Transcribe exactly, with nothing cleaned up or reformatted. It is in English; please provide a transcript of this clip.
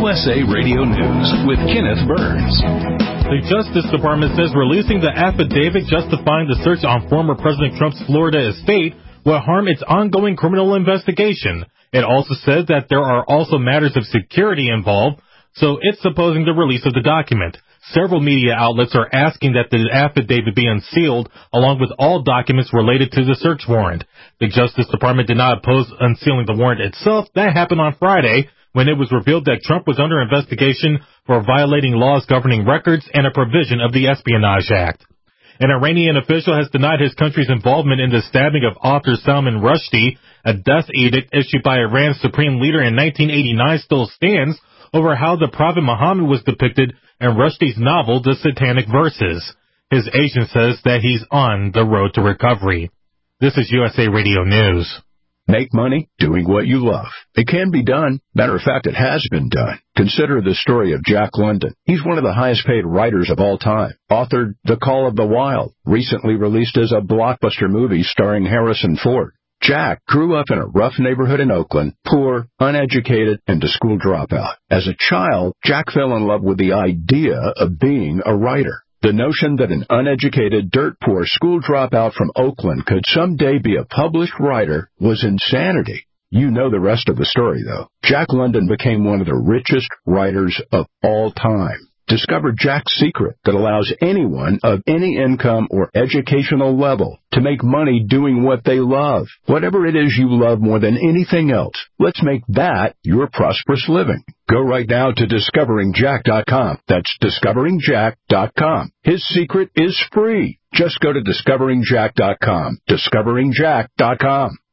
U S A Radio News with Kenneth Burns. The Justice Department says releasing the affidavit justifying the search on former President Trump's Florida estate will harm its ongoing criminal investigation. It also says that there are also matters of security involved, so it's opposing the release of the document. Several media outlets are asking that the affidavit be unsealed, along with all documents related to the search warrant. The Justice Department did not oppose unsealing the warrant itself. That happened on Friday, when it was revealed that Trump was under investigation for violating laws governing records and a provision of the Espionage Act. An Iranian official has denied his country's involvement in the stabbing of author Salman Rushdie. A death edict issued by Iran's supreme leader in nineteen eighty-nine still stands over how the Prophet Muhammad was depicted in Rushdie's novel, The Satanic Verses. His agent says that he's on the road to recovery. This is U S A Radio News. Make money doing what you love. It can be done. Matter of fact, it has been done. Consider the story of Jack London. He's one of the highest-paid writers of all time. Authored The Call of the Wild, recently released as a blockbuster movie starring Harrison Ford. Jack grew up in a rough neighborhood in Oakland, poor, uneducated, and a school dropout. As a child, Jack fell in love with the idea of being a writer. The notion that an uneducated, dirt-poor school dropout from Oakland could someday be a published writer was insanity. You know the rest of the story, though. Jack London became one of the richest writers of all time. Discover Jack's secret that allows anyone of any income or educational level to make money doing what they love. Whatever it is you love more than anything else, let's make that your prosperous living. Go right now to discovering jack dot com. That's discovering jack dot com. His secret is free. Just go to discovering jack dot com. discovering jack dot com.